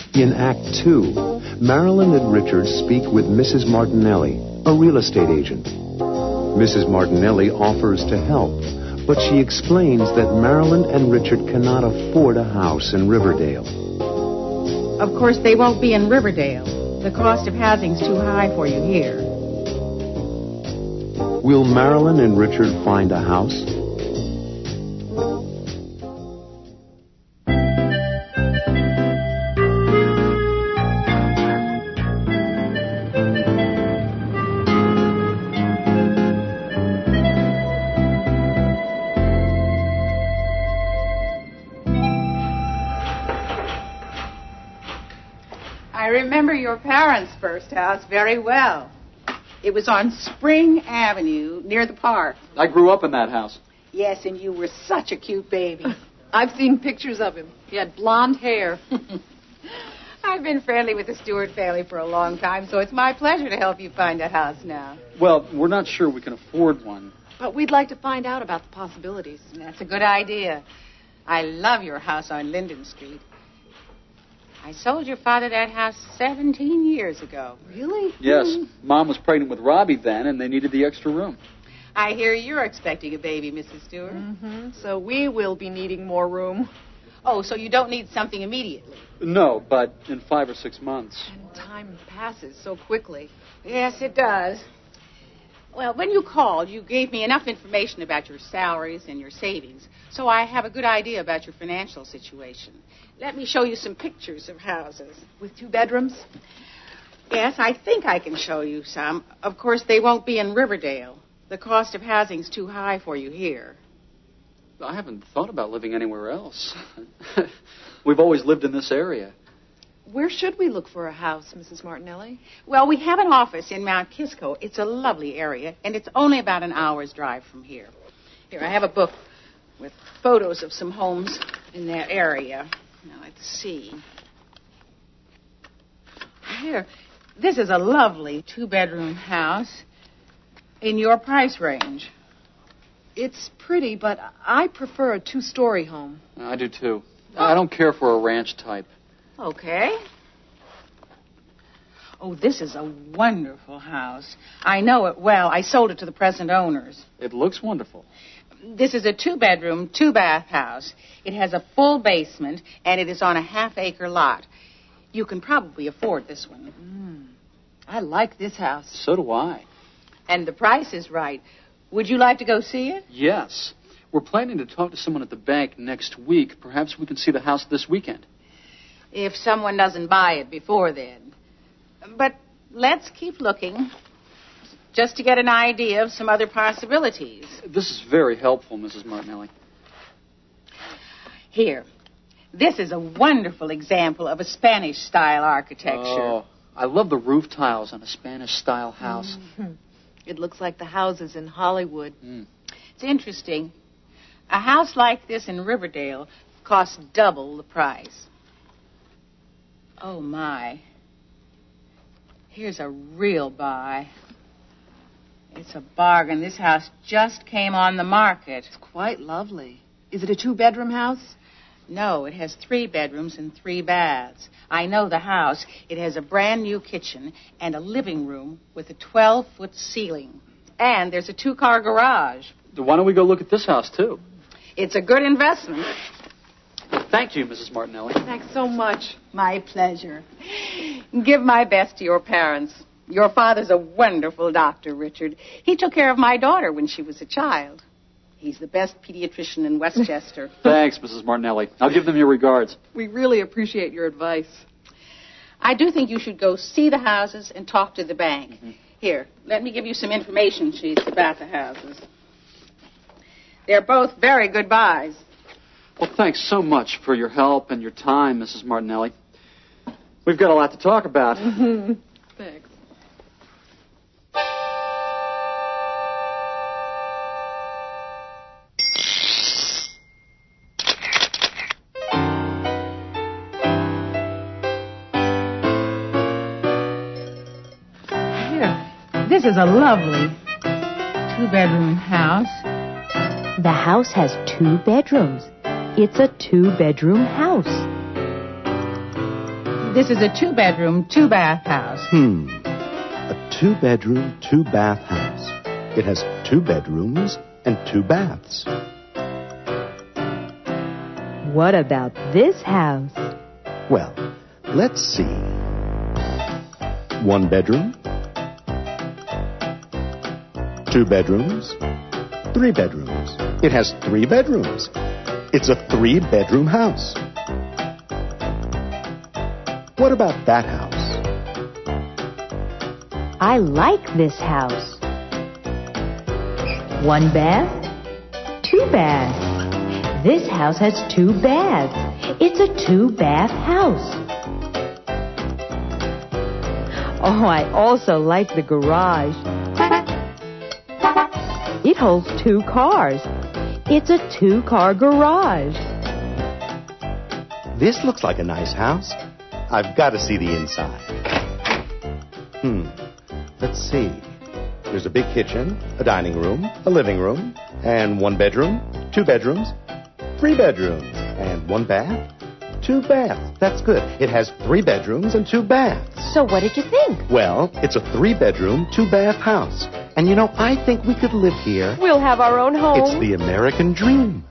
In Act 2, Marilyn and Richard speak with Mrs. Martinelli, a real estate agent. Mrs. Martinelli offers to help, but she explains that Marilyn and Richard cannot afford a house in Riverdale. Of course, they won't be in Riverdale. The cost of housing's too high for you here. Will Marilyn and Richard find a house? I remember your parents' first house very well. It was on Spring Avenue near the park. I grew up in that house. Yes, and you were such a cute baby. I've seen pictures of him. He had blonde hair. I've been friendly with the Stewart family for a long time, so it's my pleasure to help you find a house now. Well, we're not sure we can afford one. But we'd like to find out about the possibilities. That's a good idea. I love your house on Linden Street. I sold your father that house 17 years ago. Really? Yes. Mom was pregnant with Robbie then, and they needed the extra room. I hear you're expecting a baby, Mrs. Stewart. Mm-hmm. So we will be needing more room. Oh, so you don't need something immediately? No, but in 5 or 6 months. And time passes so quickly. Yes, it does. Well, when you called, you gave me enough information about your salaries and your savings, so I have a good idea about your financial situation. Let me show you some pictures of houses. With 2 bedrooms? Yes, I think I can show you some. Of course, they won't be in Riverdale. The cost of housing's too high for you here. I haven't thought about living anywhere else. We've always lived in this area. Where should we look for a house, Mrs. Martinelli? Well, we have an office in Mount Kisco. It's a lovely area, and it's only about an hour's drive from here. Here, I have a book with photos of some homes in that area. Now, let's see. Here, this is a lovely 2-bedroom house in your price range. It's pretty, but I prefer a 2-story home. I do, too. I don't care for a ranch type. Okay. Oh, this is a wonderful house. I know it well. I sold it to the present owners. It looks wonderful. This is a 2-bedroom, 2-bath house. It has a full basement, and it is on a half-acre lot. You can probably afford this one. I like this house. So do I. And the price is right. Would you like to go see it? Yes. We're planning to talk to someone at the bank next week. Perhaps we can see the house this weekend. If someone doesn't buy it before then. But let's keep looking, just to get an idea of some other possibilities. This is very helpful, Mrs. Martinelli. Here. This is a wonderful example of a Spanish-style architecture. Oh, I love the roof tiles on a Spanish-style house. Mm-hmm. It looks like the houses in Hollywood. It's interesting. A house like this in Riverdale costs double the price. Oh, my. Here's a real buy. It's a bargain. This house just came on the market. It's quite lovely. Is it a 2-bedroom house? No, it has 3 bedrooms and 3 baths. I know the house. It has a brand-new kitchen and a living room with a 12-foot ceiling. And there's a 2-car garage. Why don't we go look at this house, too? It's a good investment. Thank you, Mrs. Martinelli. Thanks so much. My pleasure. Give my best to your parents. Your father's a wonderful doctor, Richard. He took care of my daughter when she was a child. He's the best pediatrician in Westchester. Thanks, Mrs. Martinelli. I'll give them your regards. We really appreciate your advice. I do think you should go see the houses and talk to the bank. Here, let me give you some information sheets about the houses. They're both very good buys. Well, thanks so much for your help and your time, Mrs. Martinelli. We've got a lot to talk about. Thanks. This is a lovely 2-bedroom house. The house has 2 bedrooms. It's a 2-bedroom house. This is a 2-bedroom, 2-bath house. A 2-bedroom, 2-bath house. It has 2 bedrooms and 2 baths. What about this house? Well, let's see. 1 bedroom, 2 bedrooms, 3 bedrooms. It has 3 bedrooms. It's a 3-bedroom house. What about that house? I like this house. 1 bath, 2 baths. This house has 2 baths. It's a 2-bath house. Oh, I also like the garage. It holds 2 cars. It's a 2-car garage. This looks like a nice house. I've got to see the inside. Let's see. There's a big kitchen, a dining room, a living room, and 1 bedroom, 2 bedrooms, 3 bedrooms, and 1 bath, 2 baths. That's good. It has 3 bedrooms and 2 baths. So what did you think? Well, it's a 3-bedroom, 2-bath house. And I think we could live here. We'll have our own home. It's the American dream.